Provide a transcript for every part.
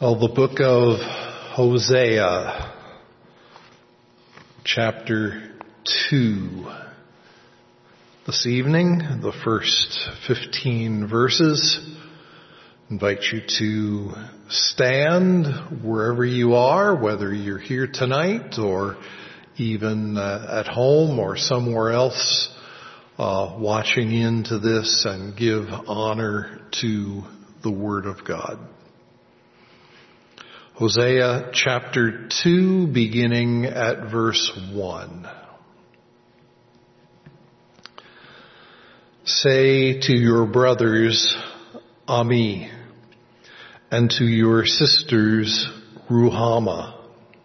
Well, the book of Hosea, chapter 2. This evening, the first 15 verses. Invite you to stand wherever you are, whether you're here tonight or even at home or somewhere else, watching into this, and give honor to the Word of God. Hosea chapter 2, beginning at verse 1. Say to your brothers, Ami, and to your sisters, Ruhamah.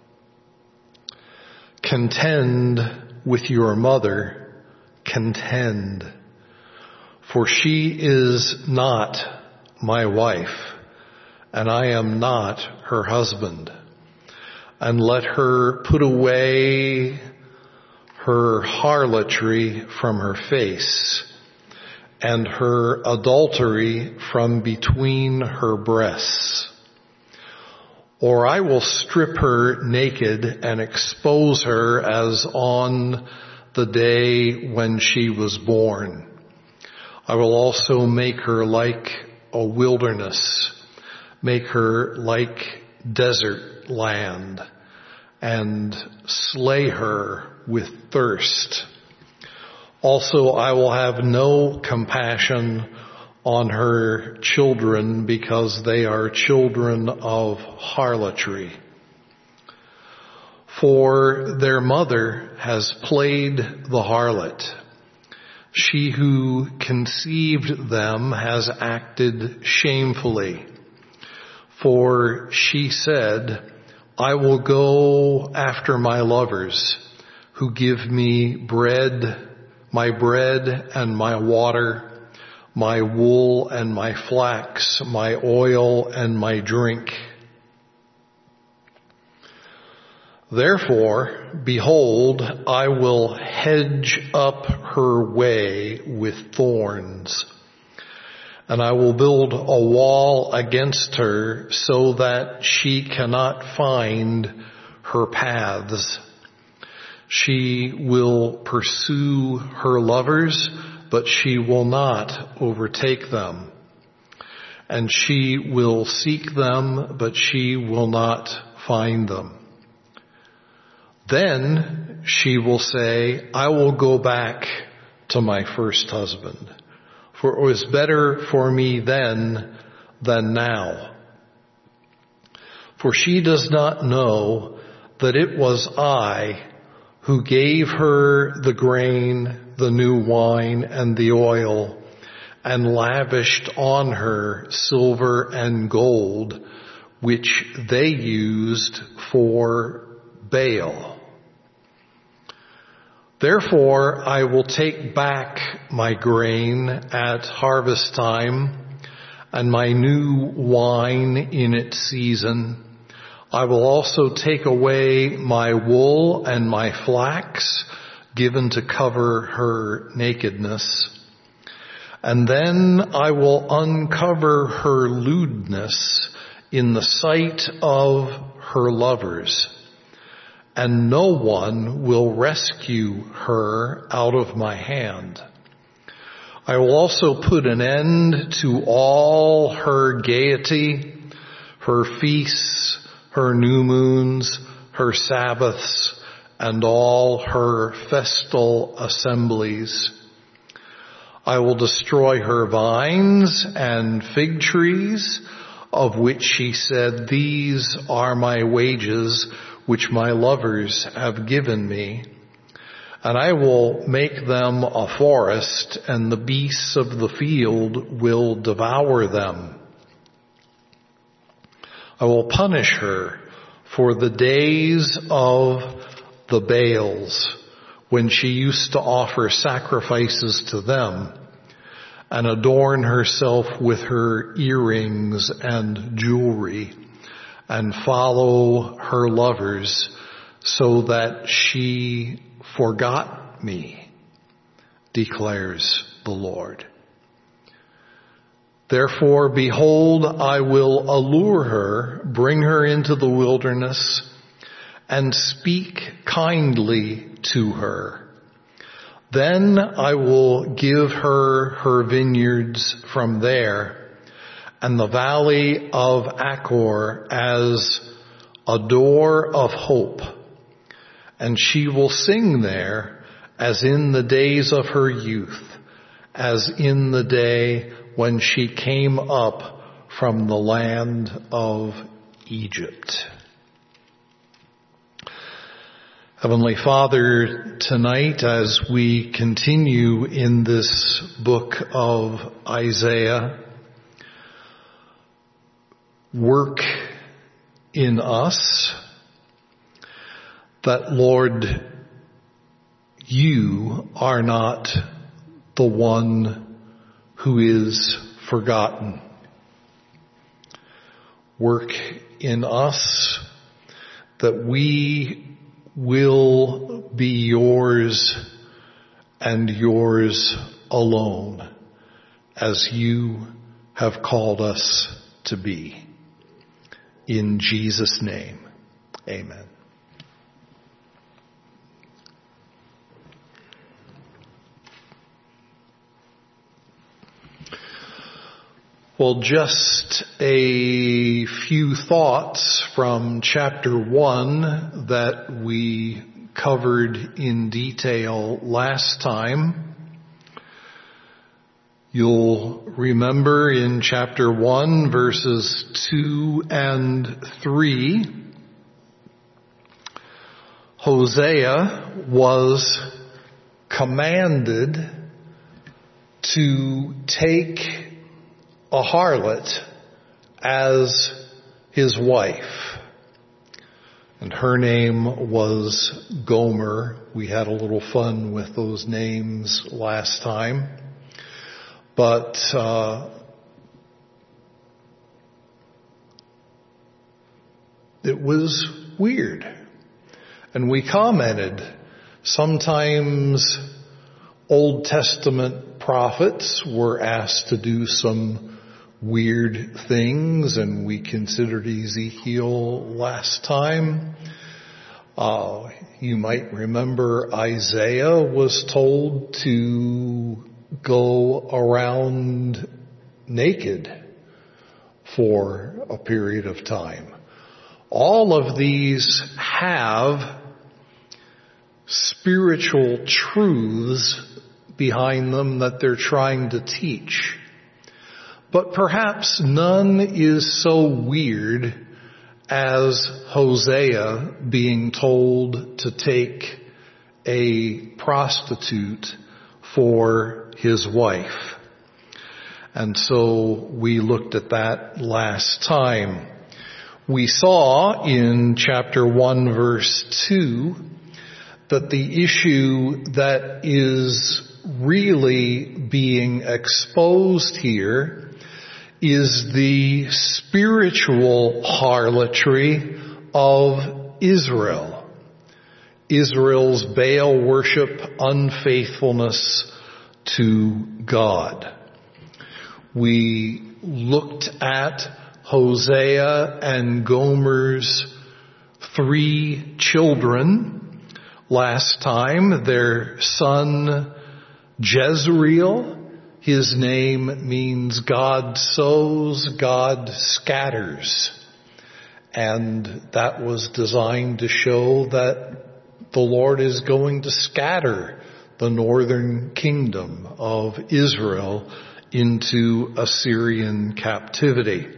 Contend with your mother, contend, for she is not my wife, and I am not her husband. And let her put away her harlotry from her face, and her adultery from between her breasts. Or I will strip her naked and expose her as on the day when she was born. I will also make her like a wilderness, make her like desert land, and slay her with thirst. Also, I will have no compassion on her children, because they are children of harlotry. For their mother has played the harlot. She who conceived them has acted shamefully. For she said, I will go after my lovers, who give me bread, my bread and my water, my wool and my flax, my oil and my drink. Therefore, behold, I will hedge up her way with thorns, and I will build a wall against her so that she cannot find her paths. She will pursue her lovers, but she will not overtake them. And she will seek them, but she will not find them. Then she will say, I will go back to my first husband, for it was better for me then than now. For she does not know that it was I who gave her the grain, the new wine, and the oil, and lavished on her silver and gold, which they used for Baal. Therefore, I will take back my grain at harvest time, and my new wine in its season. I will also take away my wool and my flax, given to cover her nakedness. And then I will uncover her lewdness in the sight of her lovers, and no one will rescue her out of my hand. I will also put an end to all her gaiety, her feasts, her new moons, her Sabbaths, and all her festal assemblies. I will destroy her vines and fig trees, of which she said, these are my wages, which my lovers have given me. And I will make them a forest, and the beasts of the field will devour them. I will punish her for the days of the Baals, when she used to offer sacrifices to them, and adorn herself with her earrings and jewelry, and follow her lovers, so that she forgot me, declares the Lord. Therefore, behold, I will allure her, bring her into the wilderness, and speak kindly to her. Then I will give her her vineyards from there, and the valley of Achor as a door of hope. And she will sing there as in the days of her youth, as in the day when she came up from the land of Egypt. Heavenly Father, tonight as we continue in this book of Isaiah, work in us that, Lord, you are not the one who is forgotten. Work in us that we will be yours and yours alone, as you have called us to be. In Jesus' name, amen. Well, just a few thoughts from chapter 1 that we covered in detail last time. You'll remember in chapter 1, verses 2 and 3, Hosea was commanded to take a harlot as his wife. And her name was Gomer. We had a little fun with those names last time. But it was weird. And we commented, sometimes Old Testament prophets were asked to do some weird things, and we considered Ezekiel last time. You might remember Isaiah was told to go around naked for a period of time. All of these have spiritual truths behind them that they're trying to teach. But perhaps none is so weird as Hosea being told to take a prostitute for his wife. And so we looked at that last time. We saw in chapter 1 verse 2 that the issue that is really being exposed here is the spiritual harlotry of Israel. Israel's Baal worship, unfaithfulness to God. We looked at Hosea and Gomer's 3 children last time. Their son Jezreel, his name means God sows, God scatters. And that was designed to show that the Lord is going to scatter the northern kingdom of Israel into Assyrian captivity.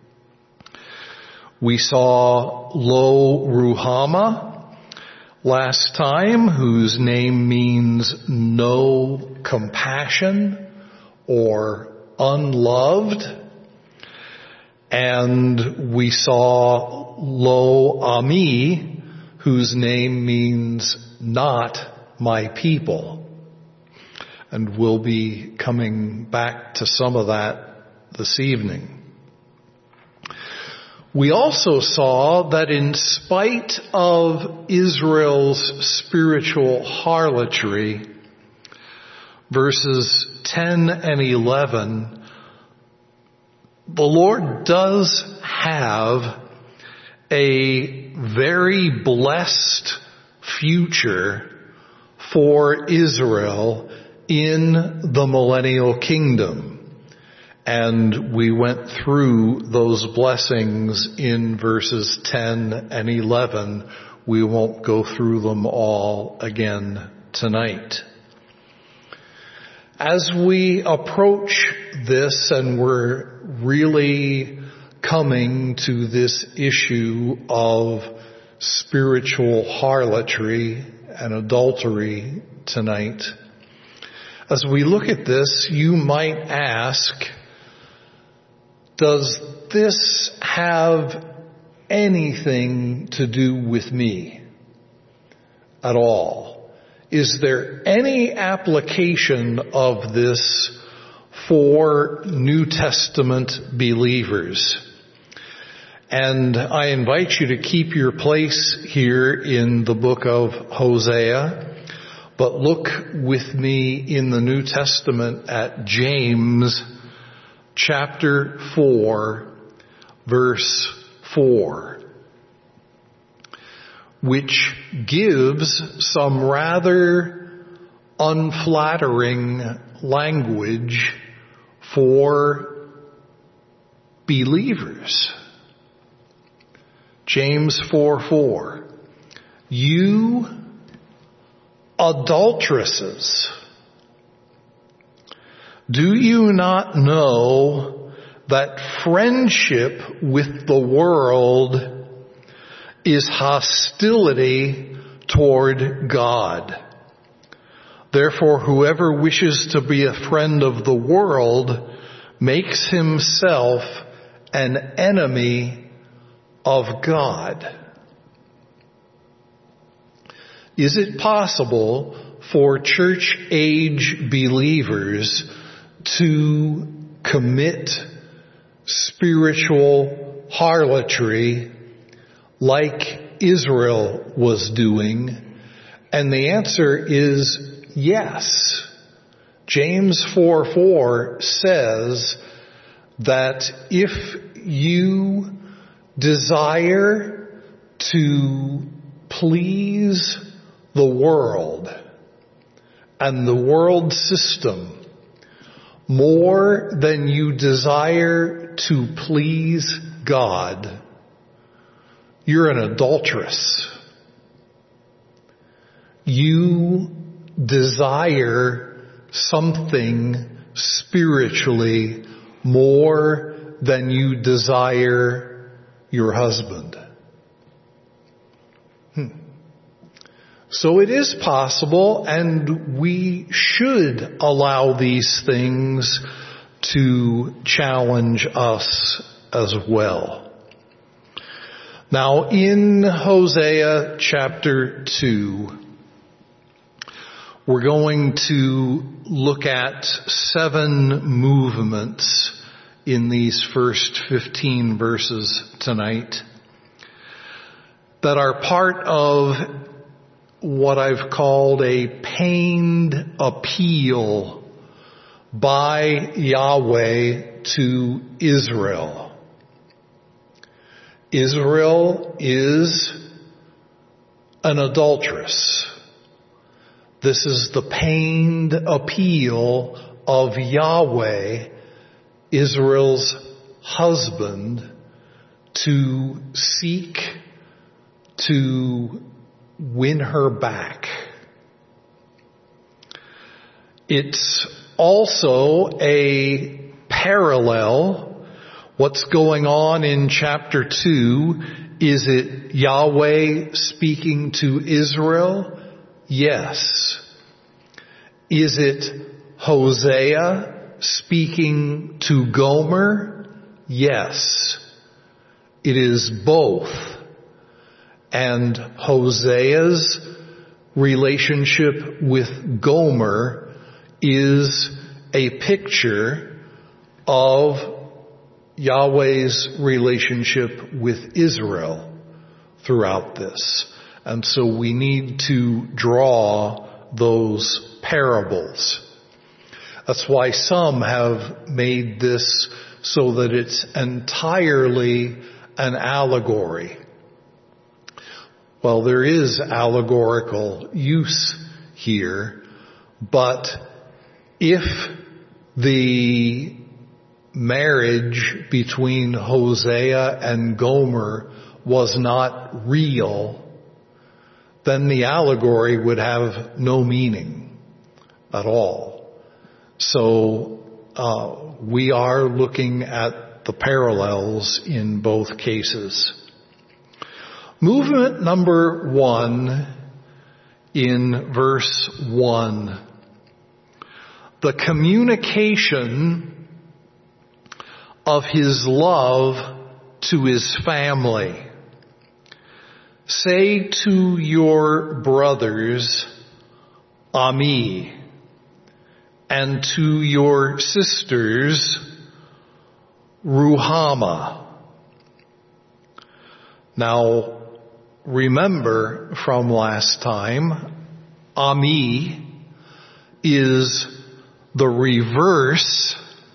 We saw Lo Ruhamah last time, whose name means no compassion or unloved. And we saw Lo Ami, whose name means not my people. And we'll be coming back to some of that this evening. We also saw that in spite of Israel's spiritual harlotry, verses 10 and 11 the Lord does have a very blessed future for Israel in the millennial kingdom. And we went through those blessings in verses 10 and 11. We won't go through them all again tonight. As we approach this, and we're really coming to this issue of spiritual harlotry and adultery tonight, as we look at this, you might ask, does this have anything to do with me at all? Is there any application of this for New Testament believers? And I invite you to keep your place here in the book of Hosea, but look with me in the New Testament at James chapter 4, verse 4. Which gives some rather unflattering language for believers. James 4:4. You adulteresses, do you not know that friendship with the world is hostility toward God? Therefore, whoever wishes to be a friend of the world makes himself an enemy of God. Is it possible for church-age believers to commit spiritual harlotry like Israel was doing? And the answer is yes. James 4:4 says that if you desire to please the world and the world system more than you desire to please God, you're an adulteress. You desire something spiritually more than you desire your husband. So it is possible, and we should allow these things to challenge us as well. Now, in Hosea chapter 2, we're going to look at 7 movements in these first 15 verses tonight that are part of what I've called a pained appeal by Yahweh to Israel. Israel is an adulteress. This is the pained appeal of Yahweh, Israel's husband, to seek to win her back. It's also a parallel. What's going on in chapter 2? Is it Yahweh speaking to Israel? Yes. Is it Hosea speaking to Gomer? Yes. It is both. And Hosea's relationship with Gomer is a picture of Yahweh's relationship with Israel throughout this. And so we need to draw those parables. That's why some have made this so that it's entirely an allegory. Well, there is allegorical use here, but if the marriage between Hosea and Gomer was not real, then the allegory would have no meaning at all. So we are looking at the parallels in both cases. Movement number 1 in verse 1. The communication of his love to his family. Say to your brothers, Ami, and to your sisters, Ruhamah. Now, remember from last time, Ami is the reverse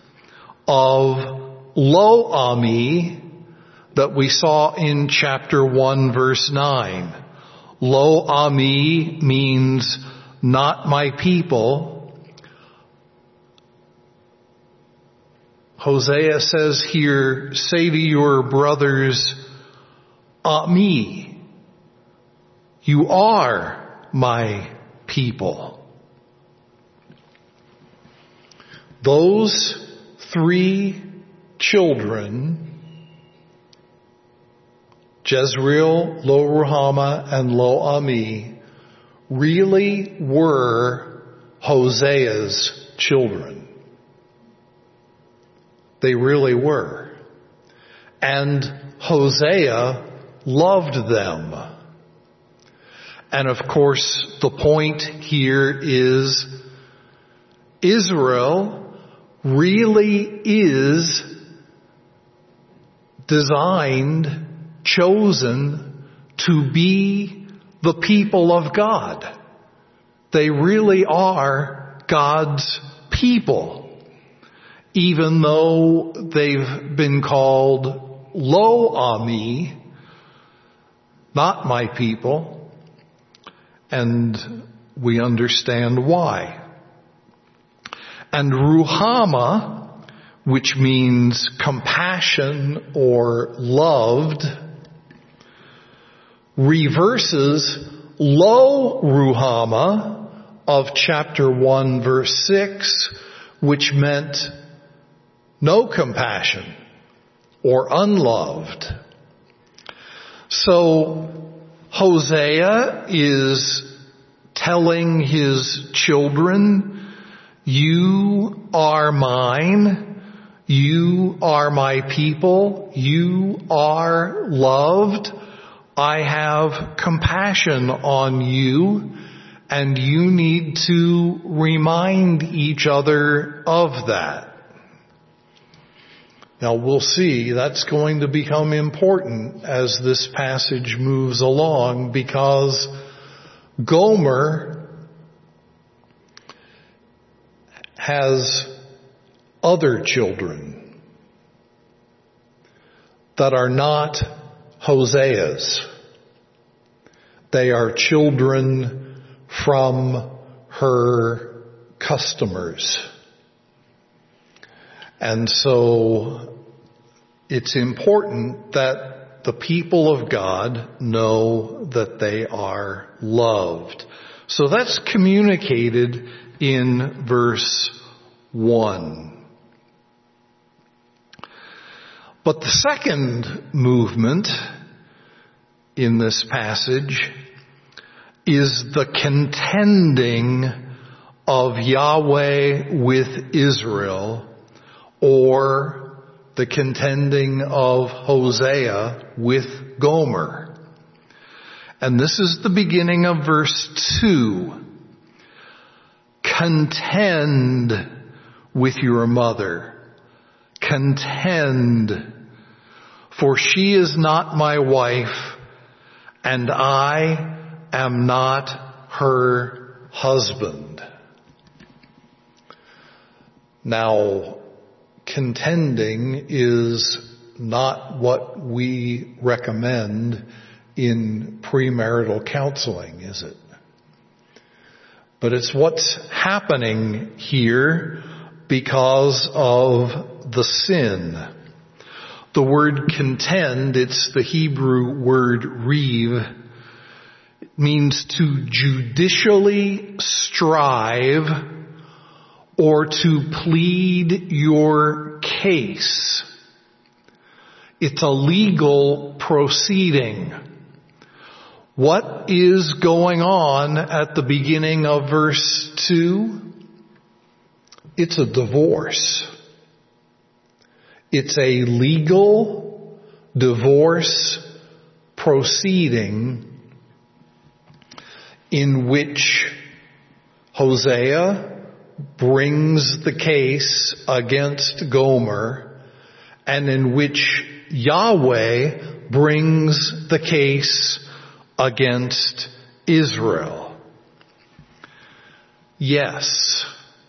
of Lo Ami that we saw in chapter 1 verse 9. Lo Ami means not my people. Hosea says here, say to your brothers, Ami. You are my people. Those 3 children, Jezreel, Lo Ruhamah, and Lo Ami, really were Hosea's children. They really were. And Hosea loved them. And of course, the point here is Israel really is designed, chosen to be the people of God. They really are God's people, even though they've been called Lo Ami, not my people. And we understand why. And Ruhamah, which means compassion or loved, reverses Lo Ruhamah of chapter 1 verse 6, which meant no compassion or unloved. So Hosea is telling his children, you are mine, you are my people, you are loved, I have compassion on you, and you need to remind each other of that. Now we'll see that's going to become important as this passage moves along, because Gomer has other children that are not Hosea's. They are children from her customers. And so it's important that the people of God know that they are loved. So that's communicated in verse 1. But the second movement in this passage is the contending of Yahweh with Israel, or the contending of Hosea with Gomer. And this is the beginning of verse 2. Contend with your mother. Contend, for she is not my wife, and I am not her husband. Now, contending is not what we recommend in premarital counseling, is it? But it's what's happening here because of the sin. The word contend, it's the Hebrew word reeve. It means to judicially strive or to plead your case. It's a legal proceeding. What is going on at the beginning of verse 2? It's a divorce. It's a legal divorce proceeding in which Hosea brings the case against Gomer, and in which Yahweh brings the case against Israel. Yes,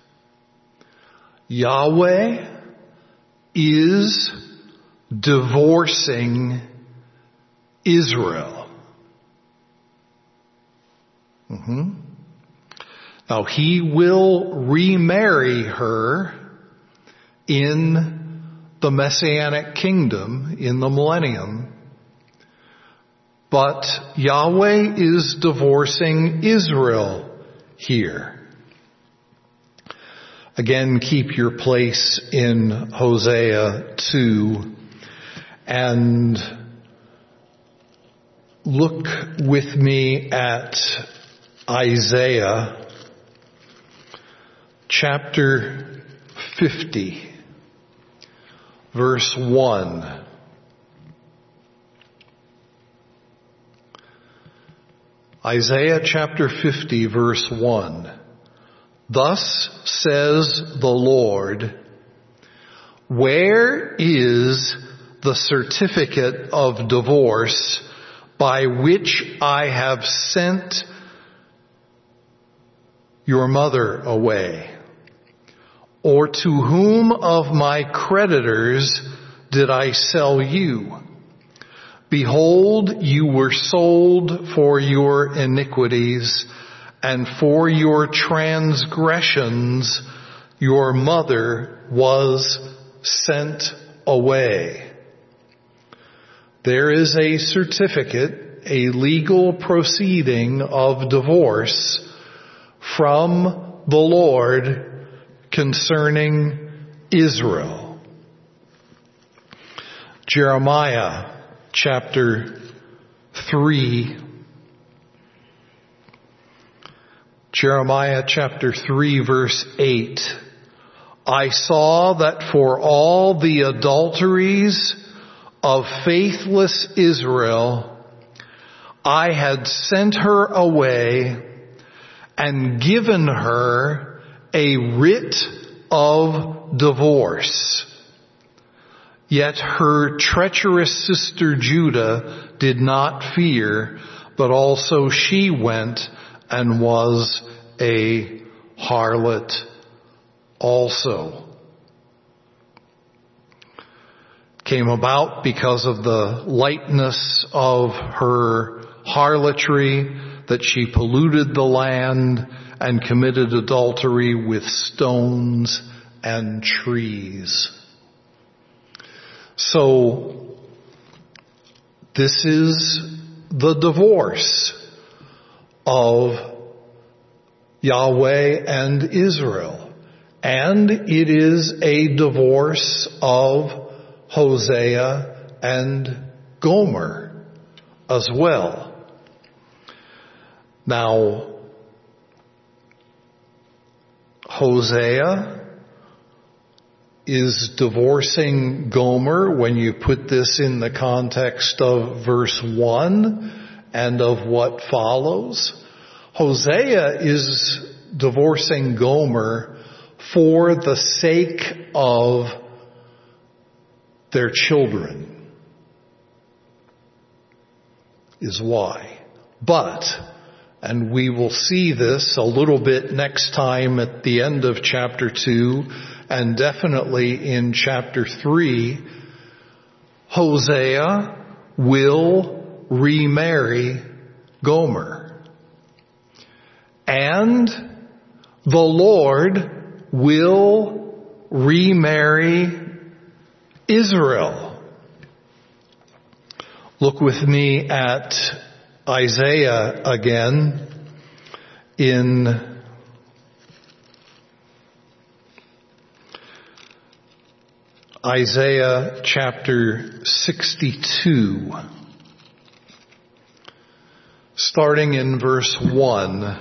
Yahweh is divorcing Israel. Now, he will remarry her in the Messianic kingdom, in the millennium. But Yahweh is divorcing Israel here. Again, keep your place in Hosea 2 and look with me at Isaiah chapter 50, verse 1. Isaiah chapter 50, verse 1. Thus says the Lord, where is the certificate of divorce by which I have sent your mother away? Or to whom of my creditors did I sell you? Behold, you were sold for your iniquities, and for your transgressions your mother was sent away. There is a certificate, a legal proceeding of divorce from the Lord concerning Israel. Jeremiah chapter 3. Jeremiah chapter 3 verse 8. I saw that for all the adulteries of faithless Israel, I had sent her away and given her a writ of divorce. Yet her treacherous sister Judah did not fear, but also she went and was a harlot also. Came about because of the lightness of her harlotry, that she polluted the land and committed adultery with stones and trees. So, this is the divorce of Yahweh and Israel. And it is a divorce of Hosea and Gomer as well. Now, Hosea is divorcing Gomer when you put this in the context of verse 1 and of what follows. Hosea is divorcing Gomer for the sake of their children, is why. But, and we will see this a little bit next time at the end of chapter 2 and definitely in chapter 3, Hosea will remarry Gomer. And the Lord will remarry Israel. Look with me at Isaiah again in Isaiah chapter 62, starting in verse 1.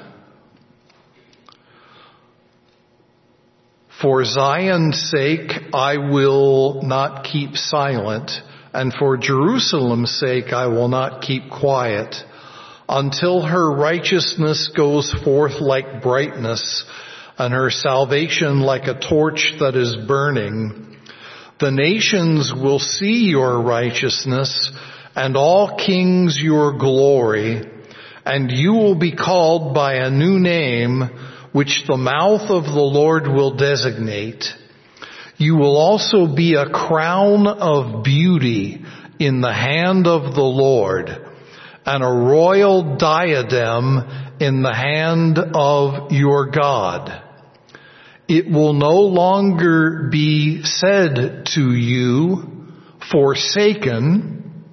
For Zion's sake I will not keep silent, and for Jerusalem's sake I will not keep quiet, until her righteousness goes forth like brightness, and her salvation like a torch that is burning. The nations will see your righteousness, and all kings your glory, and you will be called by a new name, which the mouth of the Lord will designate. You will also be a crown of beauty in the hand of the Lord, and a royal diadem in the hand of your God. It will no longer be said to you, forsaken,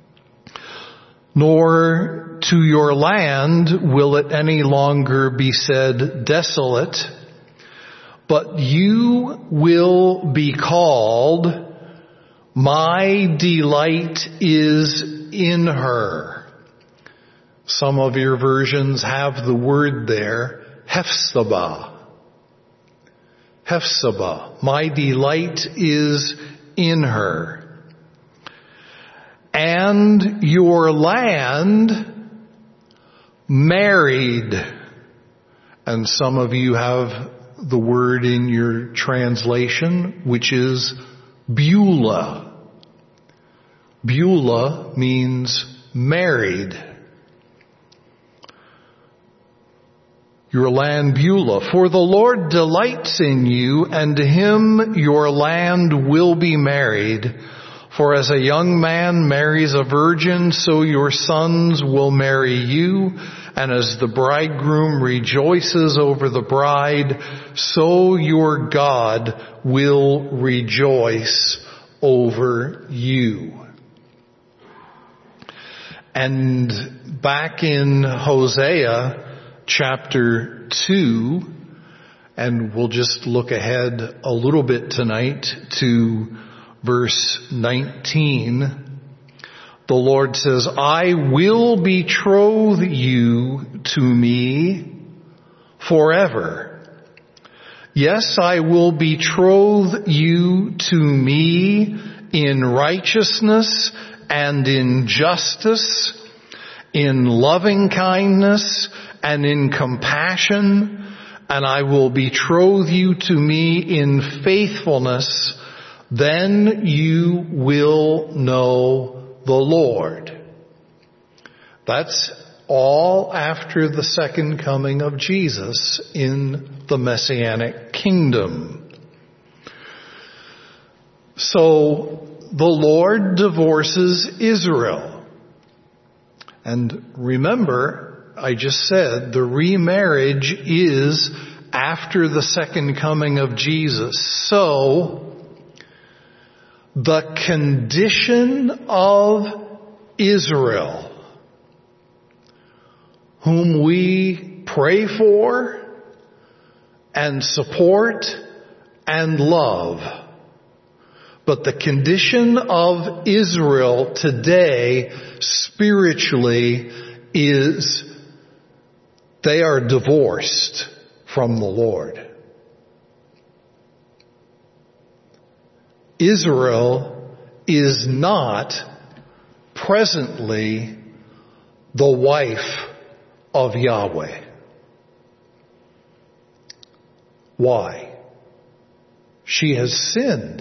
nor to your land will it any longer be said, desolate, but you will be called, my delight is in her. Some of your versions have the word there, Hephzibah. Hephzibah, my delight is in her. And your land married. And some of you have the word in your translation, which is Beulah. Beulah means married. Your land Beulah. For the Lord delights in you, and to him your land will be married. For as a young man marries a virgin, so your sons will marry you. And as the bridegroom rejoices over the bride, so your God will rejoice over you. And back in Hosea chapter 2, and we'll just look ahead a little bit tonight to verse 19. The Lord says, I will betroth you to me forever. Yes, I will betroth you to me in righteousness and in justice, in loving kindness and in compassion, and I will betroth you to me in faithfulness. Then you will know the Lord. That's all after the second coming of Jesus in the Messianic kingdom. So the Lord divorces Israel. And remember, I just said the remarriage is after the second coming of Jesus. So the condition of Israel, whom we pray for and support and love, but the condition of Israel today spiritually is they are divorced from the Lord. Israel is not presently the wife of Yahweh. Why? She has sinned,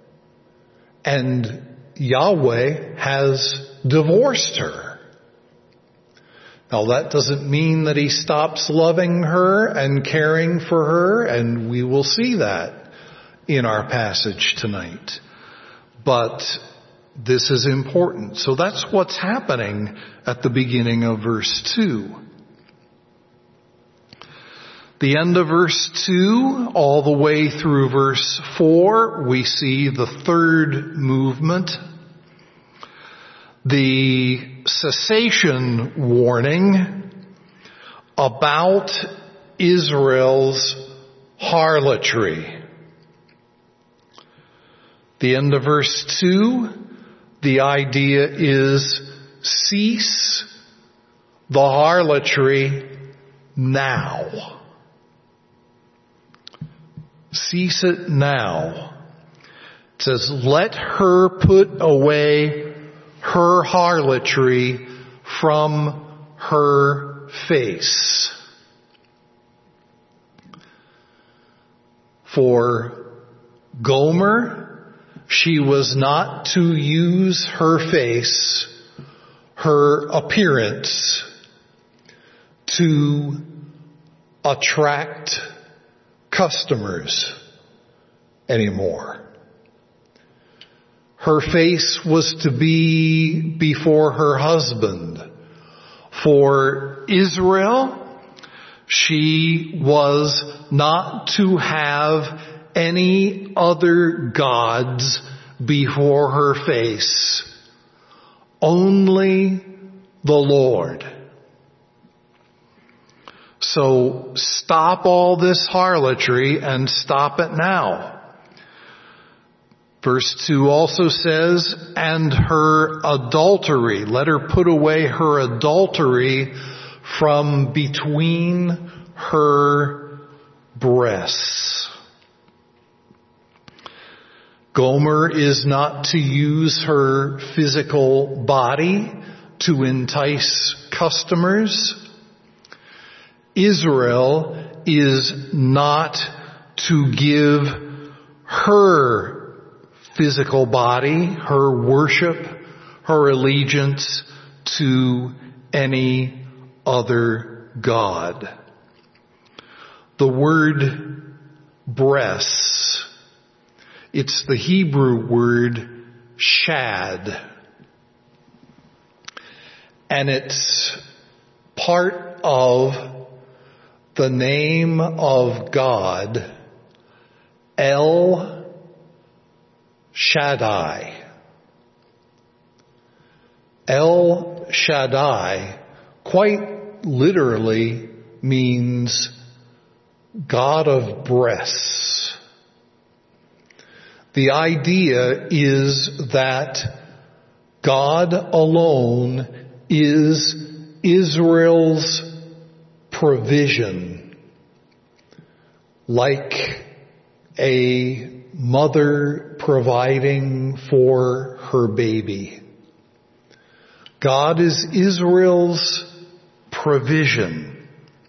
and Yahweh has divorced her. Now that doesn't mean that he stops loving her and caring for her, and we will see that in our passage tonight. But this is important. So that's what's happening at the beginning of verse 2. The end of verse 2, all the way through verse 4, we see the third movement. The cessation warning about Israel's harlotry. The end of verse 2, the idea is cease the harlotry now. Cease it now. It says, let her put away her harlotry from her face. For Gomer, she was not to use her face, her appearance, to attract customers anymore. Her face was to be before her husband. For Israel, she was not to have any other gods before her face. Only the Lord. So stop all this harlotry and stop it now. Verse 2 also says, and her adultery. Let her put away her adultery from between her breasts. Gomer is not to use her physical body to entice customers. Israel is not to give her physical body, her worship, her allegiance to any other god. The word breasts, it's the Hebrew word shad. And it's part of the name of God, El Shaddai. El Shaddai quite literally means God of breasts. The idea is that God alone is Israel's provision, like a mother providing for her baby. God is Israel's provision,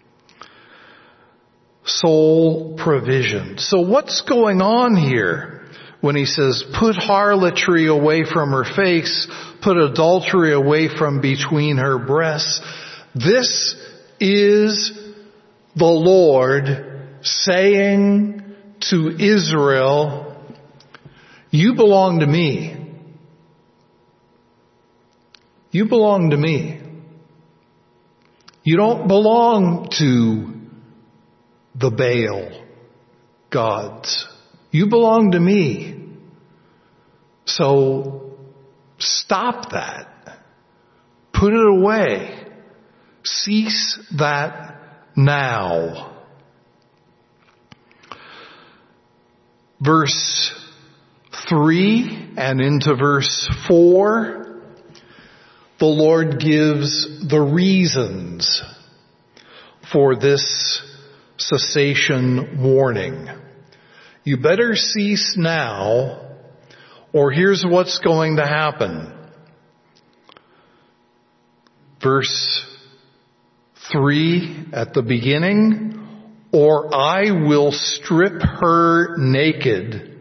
sole provision. So what's going on here when he says, put harlotry away from her face, put adultery away from between her breasts? This is the Lord saying to Israel, you belong to me. You belong to me. You don't belong to the Baal gods. You belong to me. So stop that. Put it away. Cease that now. Verse 3 and into verse 4, the Lord gives the reasons for this cessation warning. You better cease now, or here's what's going to happen. Verse 3 at the beginning, or I will strip her naked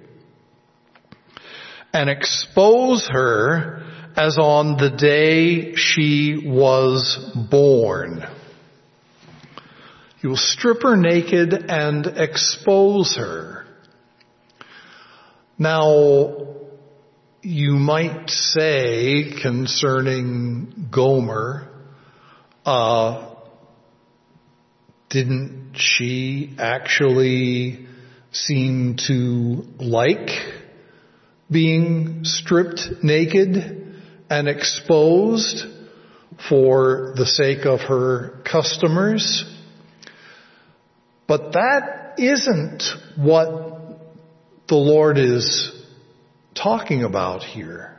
and expose her as on the day she was born. You will strip her naked and expose her. Now, you might say concerning Gomer, didn't she actually seem to like being stripped naked and exposed for the sake of her customers? But that isn't what the Lord is talking about here.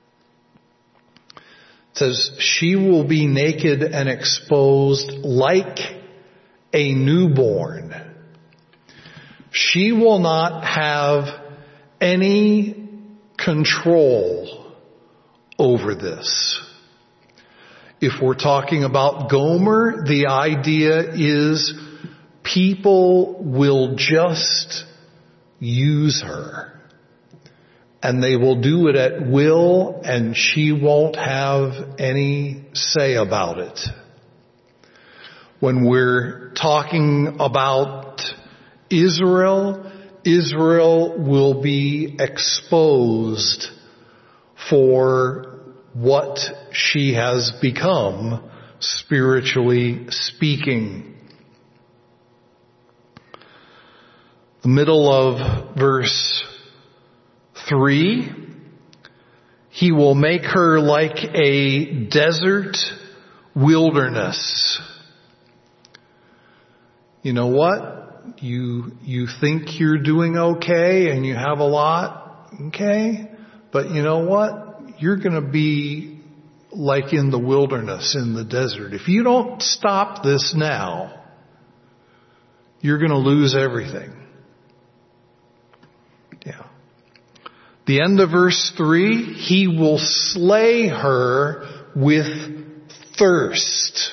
It says, she will be naked and exposed like a newborn. She will not have any control over this. If we're talking about Gomer, the idea is people will just use her. And they will do it at will, and she won't have any say about it. When we're talking about Israel, Israel will be exposed for what she has become, spiritually speaking. The middle of verse 3, he will make her like a desert wilderness. You know what? You think you're doing okay and you have a lot, okay? But you know what? You're going to be like in the wilderness, in the desert. If you don't stop this now, you're going to lose everything. Yeah. The end of verse 3, he will slay her with thirst.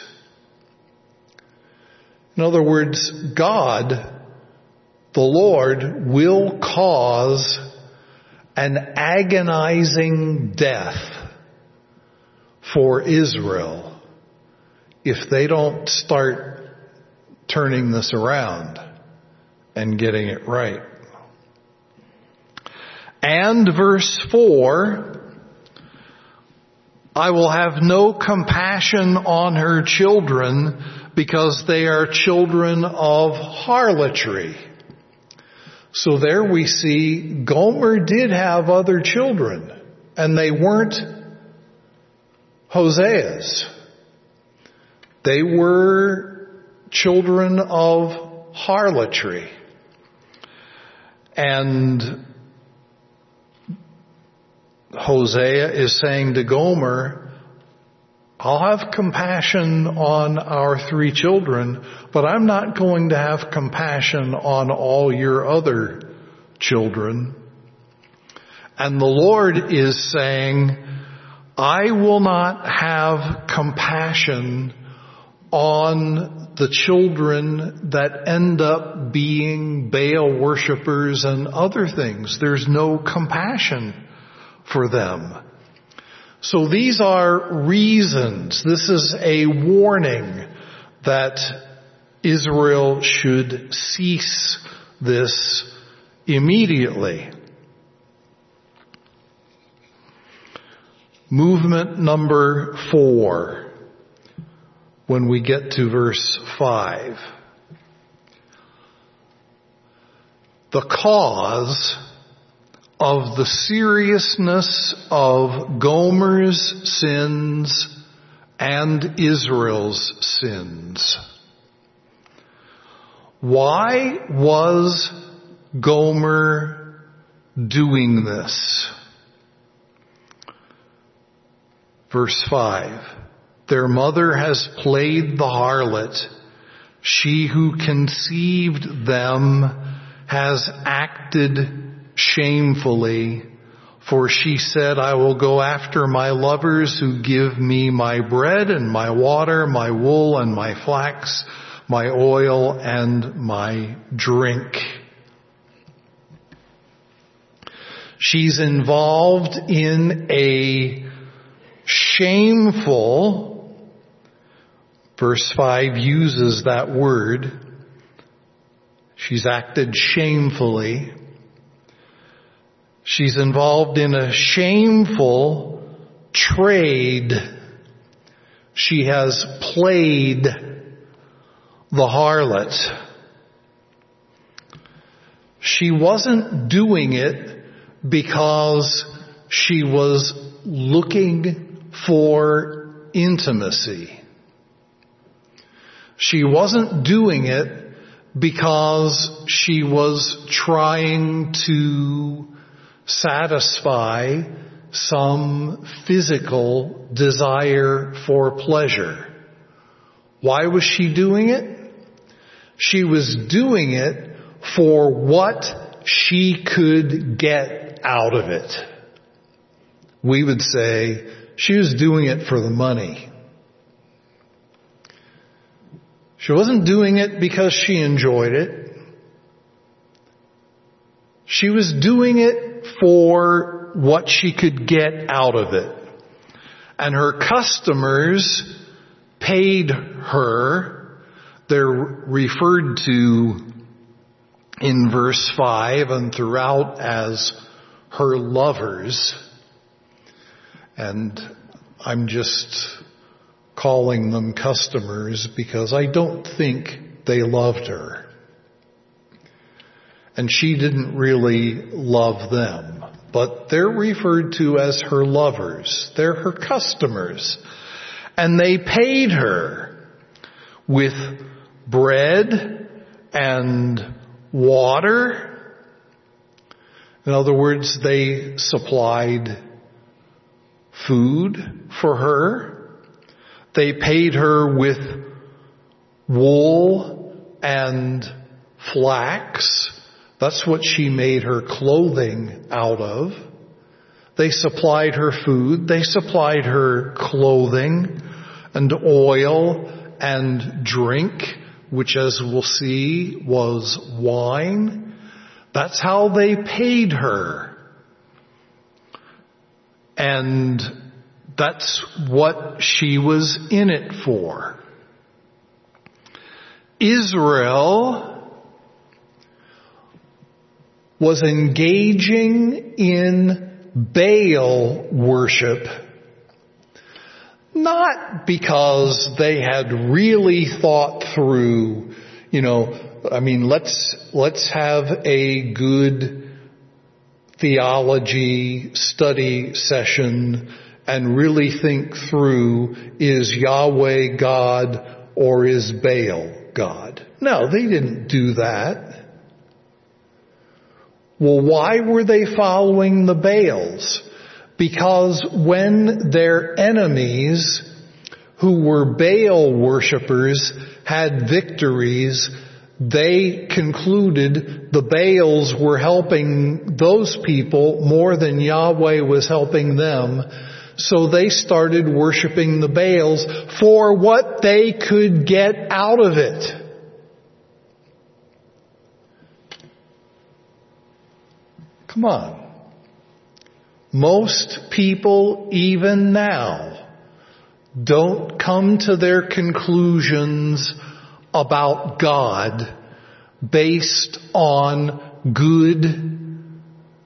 In other words, God, the Lord, will cause an agonizing death for Israel if they don't start turning this around and getting it right. And verse 4, I will have no compassion on her children because they are children of harlotry. So there we see Gomer did have other children, and they weren't Hosea's. They were children of harlotry. And Hosea is saying to Gomer, I'll have compassion on our 3 children, but I'm not going to have compassion on all your other children. And the Lord is saying, I will not have compassion on the children that end up being Baal worshipers and other things. There's no compassion for them. So these are reasons. This is a warning that Israel should cease this immediately. Movement number 4, when we get to verse 5. The cause of the seriousness of Gomer's sins and Israel's sins. Why was Gomer doing this? Verse 5. Their mother has played the harlot. She who conceived them has acted shamefully, for she said, I will go after my lovers who give me my bread and my water, my wool and my flax, my oil and my drink. She's involved in a shameful, verse 5 uses that word. She's acted shamefully. She's involved in a shameful trade. She has played the harlot. She wasn't doing it because she was looking for intimacy. She wasn't doing it because she was trying to satisfy some physical desire for pleasure. Why was she doing it? She was doing it for what she could get out of it. We would say she was doing it for the money. She wasn't doing it because she enjoyed it. She was doing it for what she could get out of it. And her customers paid her. They're referred to in verse 5 and throughout as her lovers. And I'm just calling them customers because I don't think they loved her. And she didn't really love them. But they're referred to as her lovers. They're her customers. And they paid her with bread and water. In other words, they supplied food for her. They paid her with wool and flax. That's what she made her clothing out of. They supplied her food. They supplied her clothing and oil and drink, which, as we'll see, was wine. That's how they paid her. And that's what she was in it for. Israel was engaging in Baal worship, not because they had really thought through, let's have a good theology study session and really think through, is Yahweh God or is Baal God? No, they didn't do that. Well, why were they following the Baals? Because when their enemies, who were Baal worshippers, had victories, they concluded the Baals were helping those people more than Yahweh was helping them. So they started worshiping the Baals for what they could get out of it. Come on. Most people, even now, don't come to their conclusions about God based on good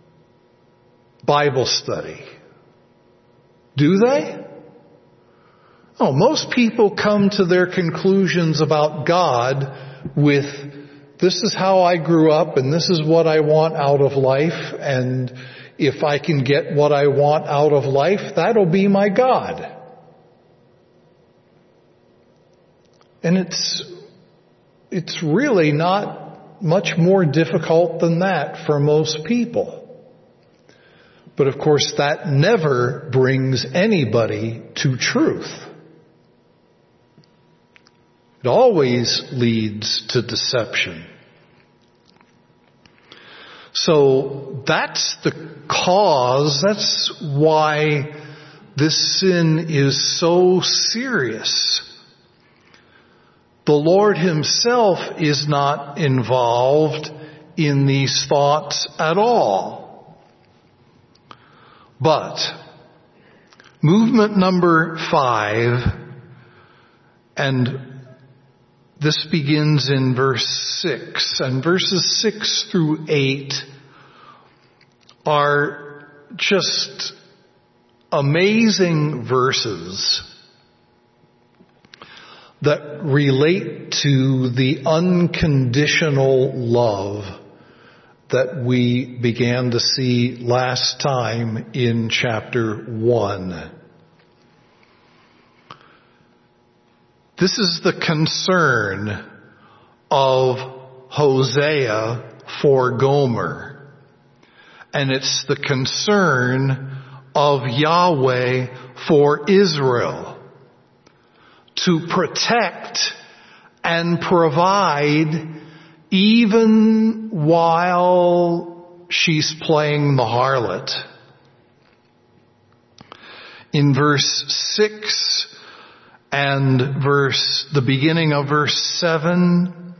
Bible study. Do they? Oh, most people come to their conclusions about God with, this is how I grew up and this is what I want out of life, and if I can get what I want out of life, that'll be my God. And it's really not much more difficult than that for most people. But of course, that never brings anybody to truth. It always leads to deception. So that's the cause. That's why this sin is so serious. The Lord Himself is not involved in these thoughts at all. But movement number 5, and this begins in verse 6, and verses 6 through 8 are just amazing verses that relate to the unconditional love that we began to see last time in chapter 1. This is the concern of Hosea for Gomer, and it's the concern of Yahweh for Israel to protect and provide even while she's playing the harlot. In verse 6 and the beginning of verse 7,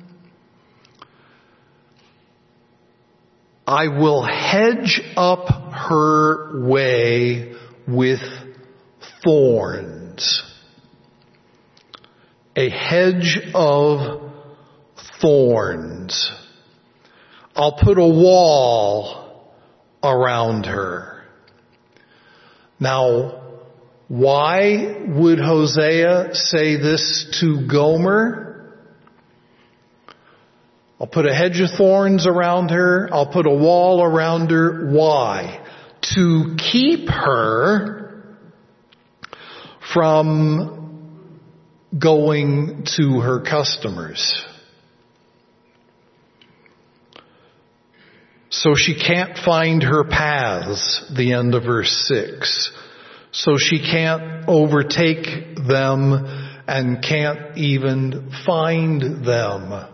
I will hedge up her way with thorns. A hedge of thorns. I'll put a wall around her. Now, why would Hosea say this to Gomer? I'll put a hedge of thorns around her. I'll put a wall around her. Why? To keep her from going to her customers. So she can't find her paths, the end of verse 6. So she can't overtake them and can't even find them.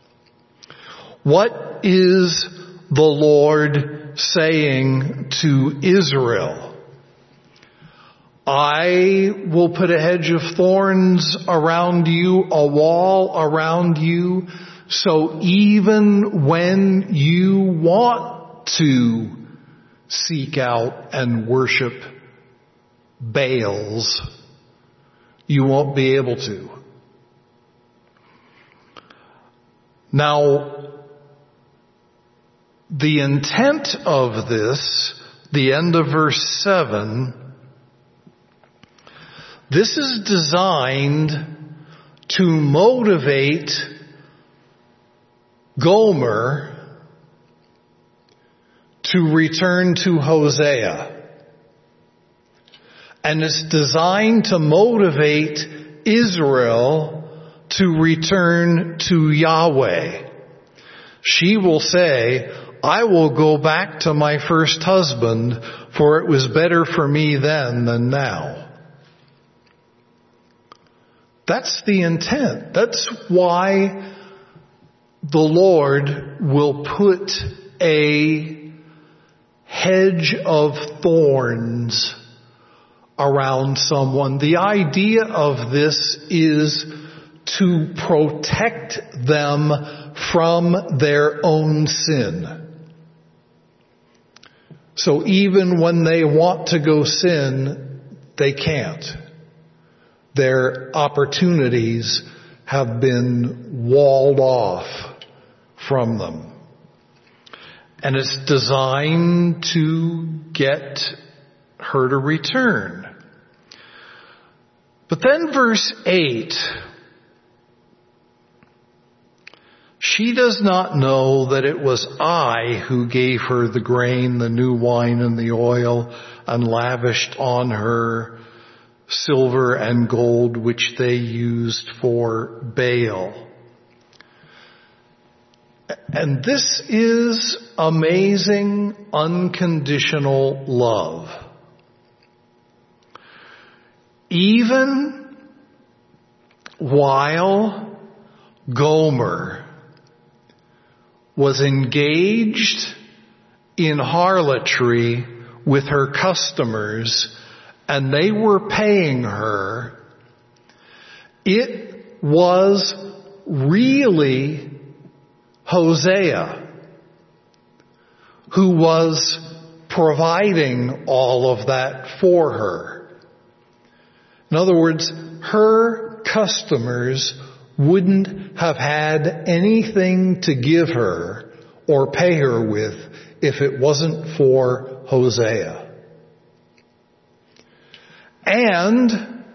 What is the Lord saying to Israel? I will put a hedge of thorns around you, a wall around you, so even when you want to seek out and worship Baals, you won't be able to. Now, the intent of this, the end of verse 7, this is designed to motivate Gomer to return to Hosea. And it's designed to motivate Israel to return to Yahweh. She will say, I will go back to my first husband, for it was better for me then than now. That's the intent. That's why the Lord will put a hedge of thorns around someone. The idea of this is to protect them from their own sin. So even when they want to go sin, they can't. Their opportunities have been walled off from them. And it's designed to get her to return. But then verse 8, she does not know that it was I who gave her the grain, the new wine, and the oil, and lavished on her silver and gold, which they used for Baal. And this is amazing, unconditional love. Even while Gomer was engaged in harlotry with her customers, and they were paying her, it was really Hosea who was providing all of that for her. In other words, her customers wouldn't have had anything to give her or pay her with if it wasn't for Hosea. And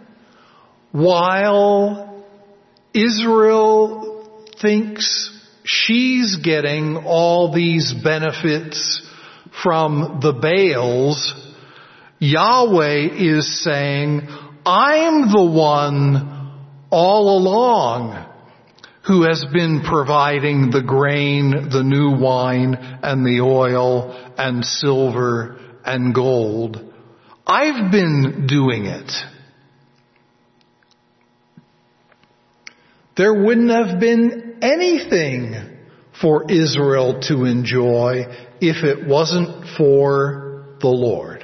while Israel thinks she's getting all these benefits from the Baals, Yahweh is saying, I'm the one all along who has been providing the grain, the new wine, and the oil, and silver, and gold. I've been doing it. There wouldn't have been anything for Israel to enjoy if it wasn't for the Lord.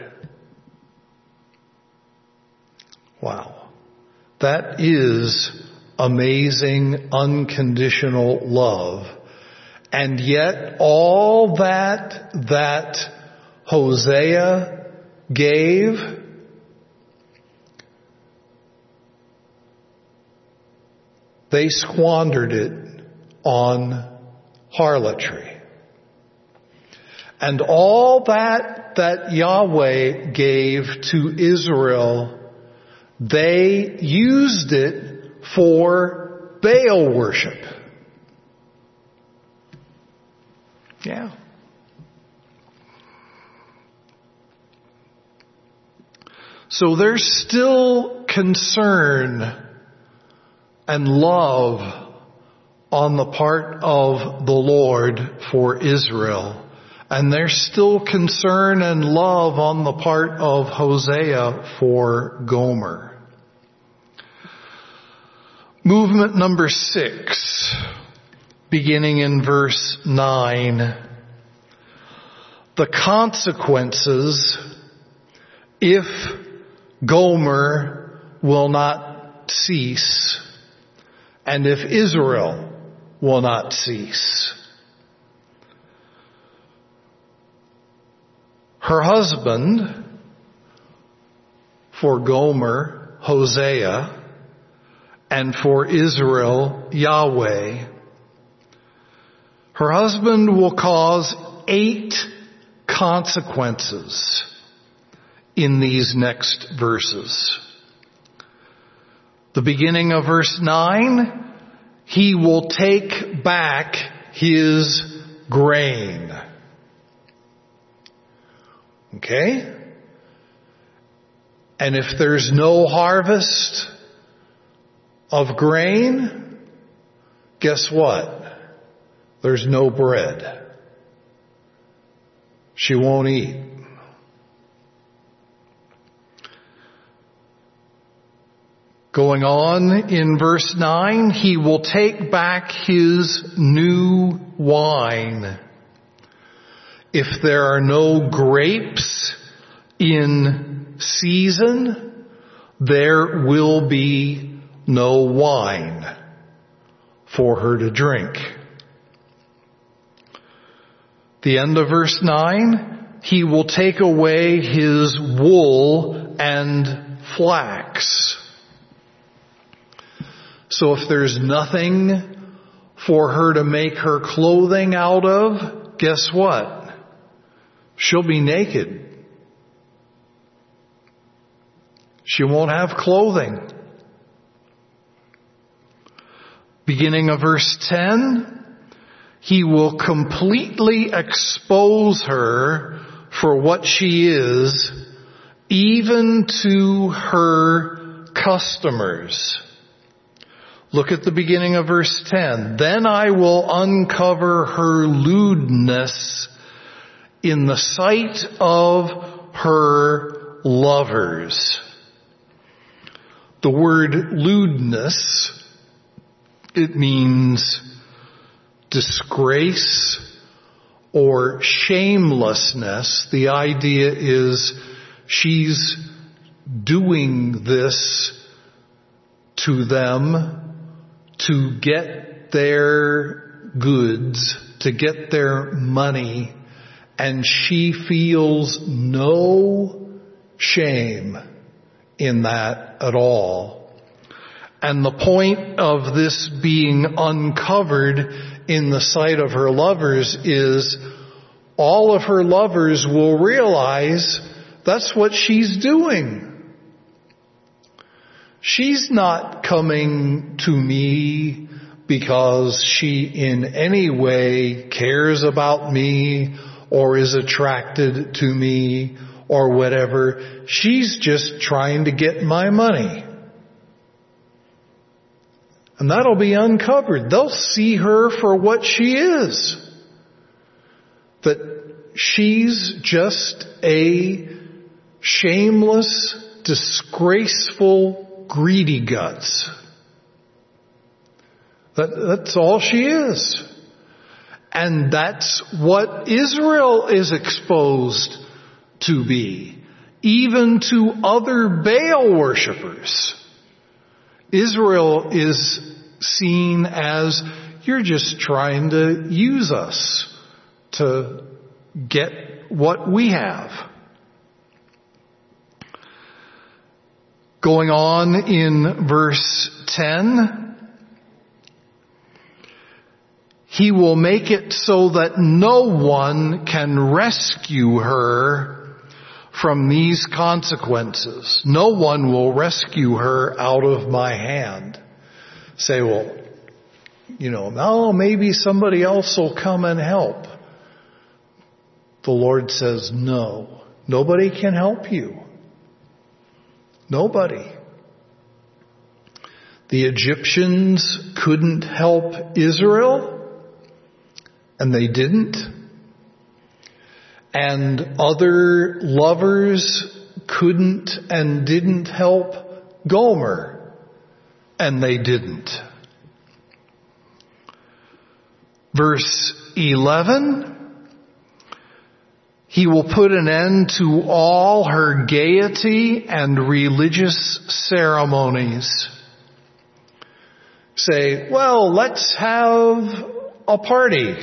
Wow. That is amazing, unconditional love. And yet all that Hosea gave, they squandered it on harlotry. And all that Yahweh gave to Israel, they used it for Baal worship. Yeah. So there's still concern and love on the part of the Lord for Israel. And there's still concern and love on the part of Hosea for Gomer. Movement number 6, beginning in verse 9. The consequences if Gomer will not cease, and if Israel will not cease. Her husband, for Gomer, Hosea, and for Israel, Yahweh. Her husband will cause 8 consequences in these next verses. The beginning of verse 9, he will take back his grain. Okay? And if there's no harvest of grain, guess what? There's no bread. She won't eat. Going on in verse 9, he will take back his new wine. If there are no grapes in season, there will be no wine for her to drink. The end of verse 9, he will take away his wool and flax. So if there's nothing for her to make her clothing out of, guess what? She'll be naked. She won't have clothing. Beginning of verse 10, he will completely expose her for what she is, even to her customers. Look at the beginning of verse 10. Then I will uncover her lewdness in the sight of her lovers. The word lewdness, it means disgrace or shamelessness. The idea is she's doing this to them to get their goods, to get their money, and she feels no shame in that at all. And the point of this being uncovered in the sight of her lovers is all of her lovers will realize that's what she's doing. She's not coming to me because she in any way cares about me or is attracted to me or whatever. She's just trying to get my money. And that'll be uncovered. They'll see her for what she is. That she's just a shameless, disgraceful, greedy guts. That's all she is. And that's what Israel is exposed to be. Even to other Baal worshipers. Israel is seen as, you're just trying to use us to get what we have. Going on in verse 10, he will make it so that no one can rescue her from these consequences. No one will rescue her out of my hand. Say, well, now maybe somebody else will come and help. The Lord says, no, nobody can help you. Nobody. The Egyptians couldn't help Israel, and they didn't. And other lovers couldn't and didn't help Gomer, and they didn't. Verse 11, he will put an end to all her gaiety and religious ceremonies. Say, well, let's have a party.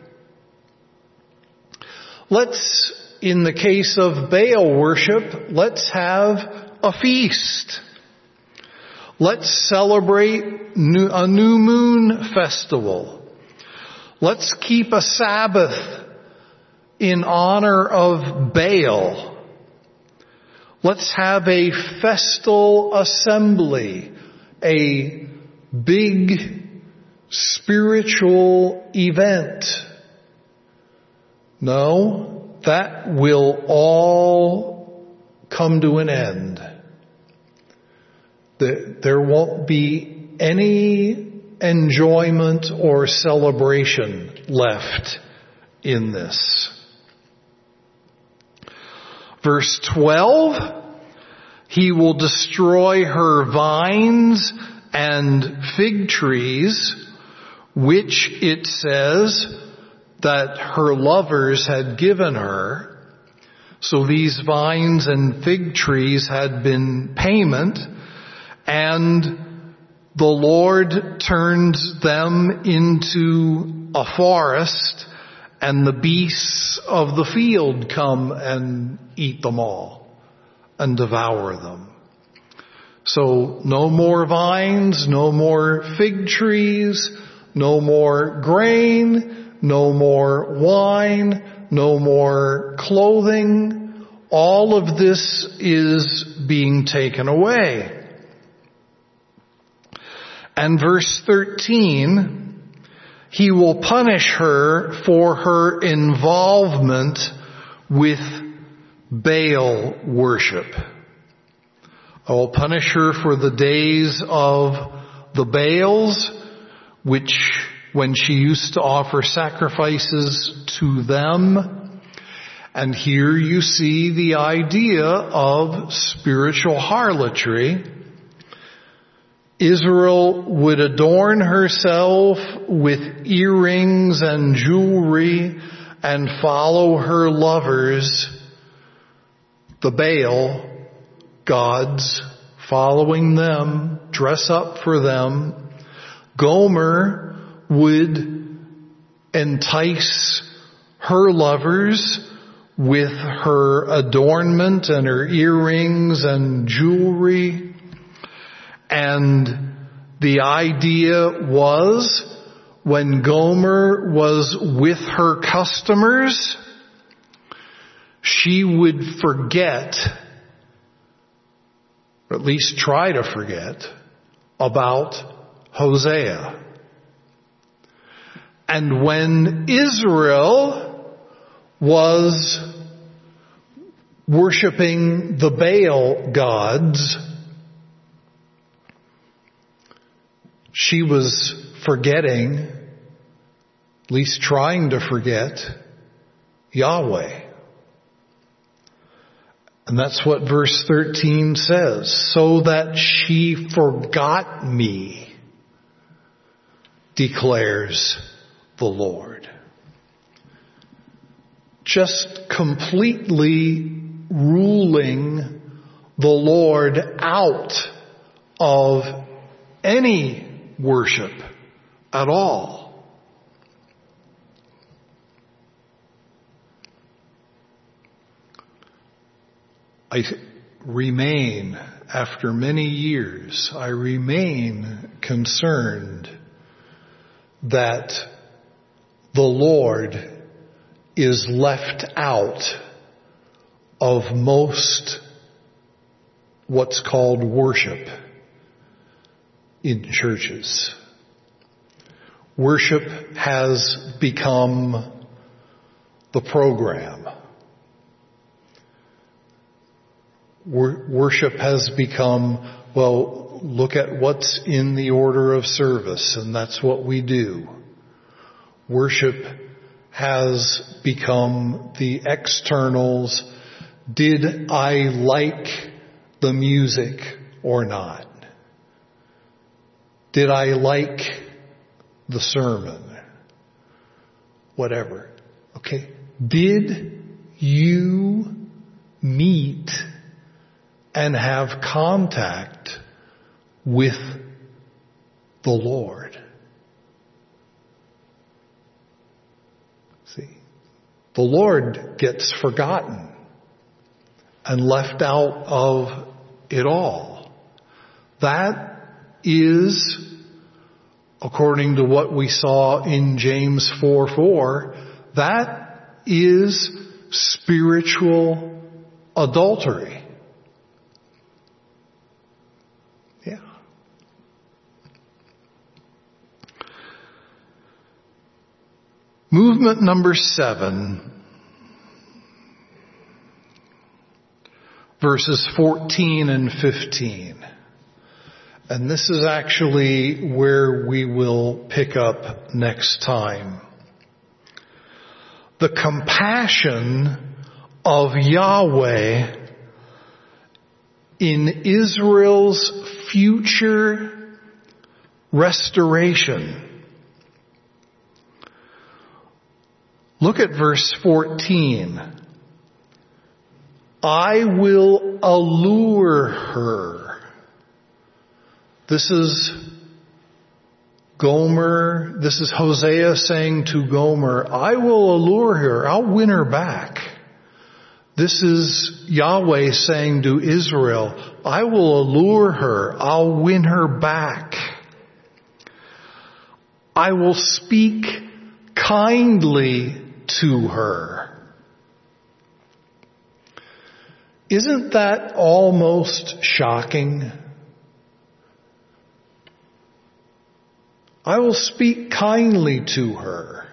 Let's, in the case of Baal worship, let's have a feast. Let's celebrate a new moon festival. Let's keep a Sabbath in honor of Baal. Let's have a festal assembly, a big spiritual event. No, that will all come to an end. There won't be any enjoyment or celebration left in this. Verse 12, he will destroy her vines and fig trees, which it says that her lovers had given her. So these vines and fig trees had been payment, and the Lord turned them into a forest, and the beasts of the field come and eat them all and devour them. So no more vines, no more fig trees, no more grain, no more wine, no more clothing. All of this is being taken away. And verse 13, he will punish her for her involvement with Baal worship. I will punish her for the days of the Baals, which when she used to offer sacrifices to them. And here you see the idea of spiritual harlotry. Israel would adorn herself with earrings and jewelry and follow her lovers, the Baal gods, following them, dress up for them. Gomer would entice her lovers with her adornment and her earrings and jewelry. And the idea was, when Gomer was with her customers, she would forget, or at least try to forget, about Hosea. And when Israel was worshiping the Baal gods, she was forgetting, at least trying to forget, Yahweh. And that's what verse 13 says. So that she forgot me, declares the Lord. Just completely ruling the Lord out of any worship at all. I remain, after many years, I remain concerned that the Lord is left out of most what's called worship in churches. Worship has become the program. Worship has become, well, look at what's in the order of service, and that's what we do. Worship has become the externals. Did I like the music or not? Did I like the sermon? Whatever. Okay. Did you meet and have contact with the Lord? See, the Lord gets forgotten and left out of it all. That is, according to what we saw in James 4:4, that is spiritual adultery. Yeah. Movement number 7, verses 14 and 15. And this is actually where we will pick up next time. The compassion of Yahweh in Israel's future restoration. Look at verse 14. I will allure her. This is Gomer. This is Hosea saying to Gomer, I will allure her. I'll win her back. This is Yahweh saying to Israel, I will allure her. I'll win her back. I will speak kindly to her. Isn't that almost shocking? I will speak kindly to her.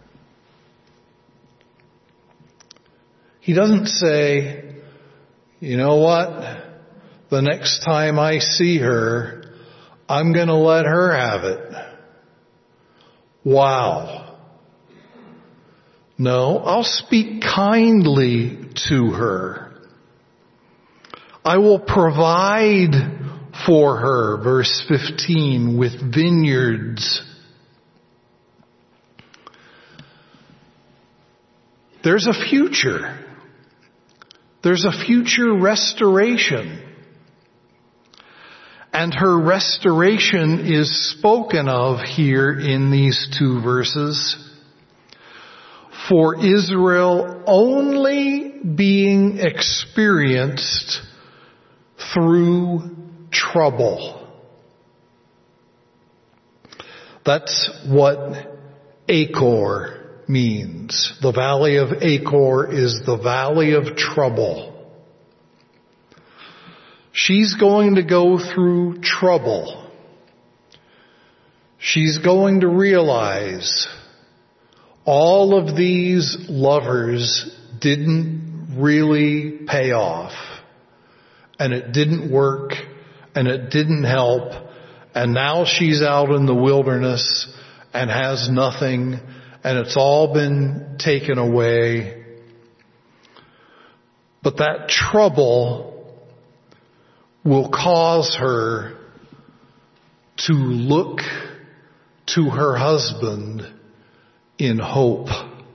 He doesn't say, you know what? The next time I see her, I'm going to let her have it. Wow. No, I'll speak kindly to her. I will provide for her, verse 15, with vineyards. There's a future. There's a future restoration. And her restoration is spoken of here in these 2 verses. For Israel only being experienced through trouble. That's what Achor means. The valley of Achor is the valley of trouble. She's going to go through trouble. She's going to realize all of these lovers didn't really pay off, and it didn't work, and it didn't help, and now she's out in the wilderness and has nothing, and it's all been taken away. But that trouble will cause her to look to her husband in hope.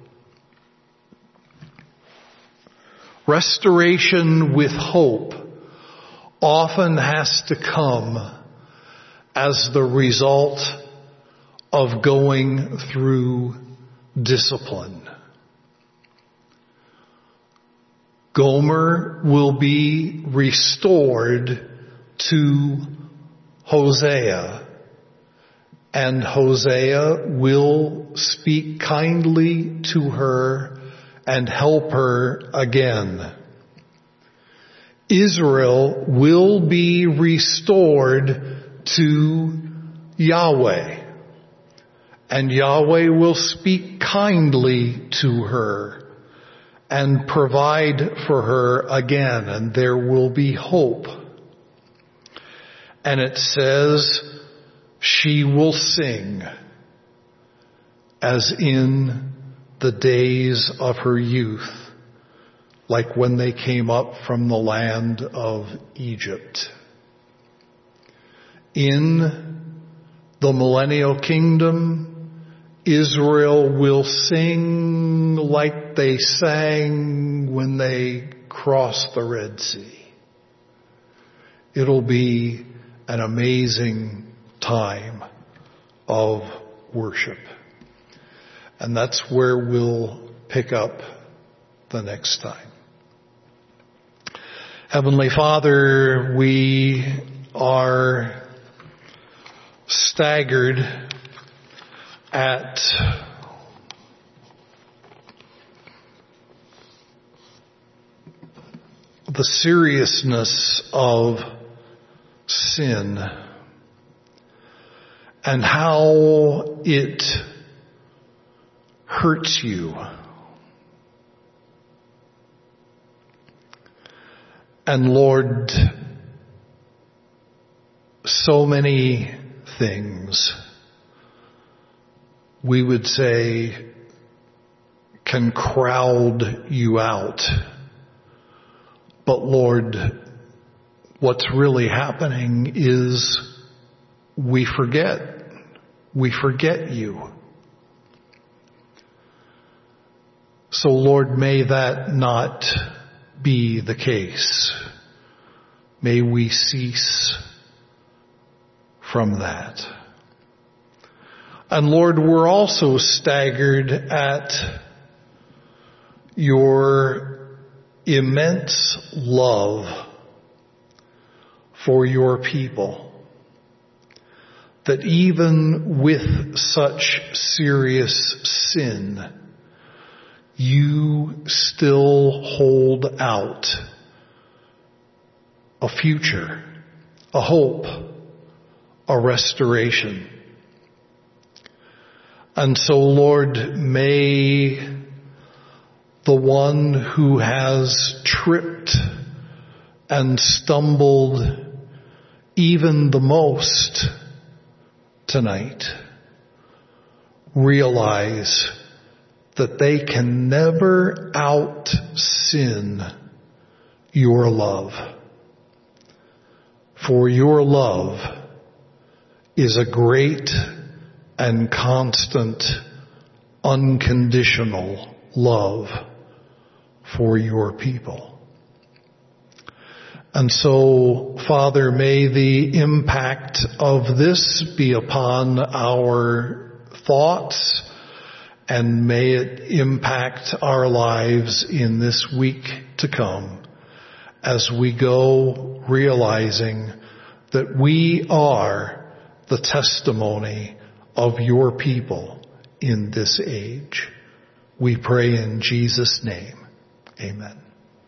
Restoration with hope often has to come as the result of going through discipline. Gomer will be restored to Hosea, and Hosea will speak kindly to her and help her again. Israel will be restored to Yahweh, and Yahweh will speak kindly to her and provide for her again, and there will be hope. And it says, she will sing as in the days of her youth, like when they came up from the land of Egypt. In the millennial kingdom, Israel will sing like they sang when they crossed the Red Sea. It'll be an amazing time of worship. And that's where we'll pick up the next time. Heavenly Father, we are staggered at the seriousness of sin and how it hurts you. And Lord, so many things we would say can crowd you out. But Lord, what's really happening is we forget. We forget you. So Lord, may that not be the case. May we cease from that. And Lord, we're also staggered at your immense love for your people, that even with such serious sin, you still hold out a future, a hope, a restoration. And so, Lord, may the one who has tripped and stumbled even the most tonight realize that they can never out-sin your love. For your love is a great and constant, unconditional love for your people. And so, Father, may the impact of this be upon our thoughts, and may it impact our lives in this week to come as we go realizing that we are the testimony of your people in this age. We pray in Jesus' name. Amen.